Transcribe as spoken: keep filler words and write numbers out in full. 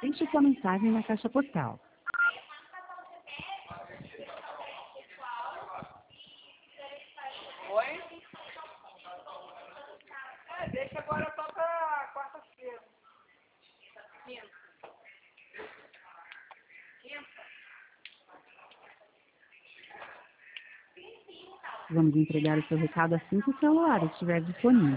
Deixe sua mensagem na caixa postal. Oi? É, deixa agora só pra quarta-feira. Quinta. Quinta. Vamos entregar o seu recado assim que o celular estiver disponível.